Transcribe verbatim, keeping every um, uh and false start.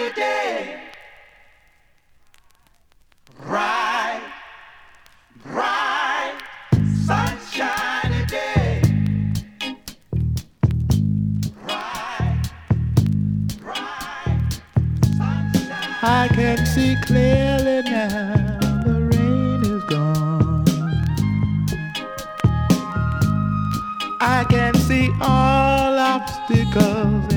day. Bright, bright, sunshiny day. Bright, bright, sunshine. I can see clearly now, the rain is gone. I can see all obstacles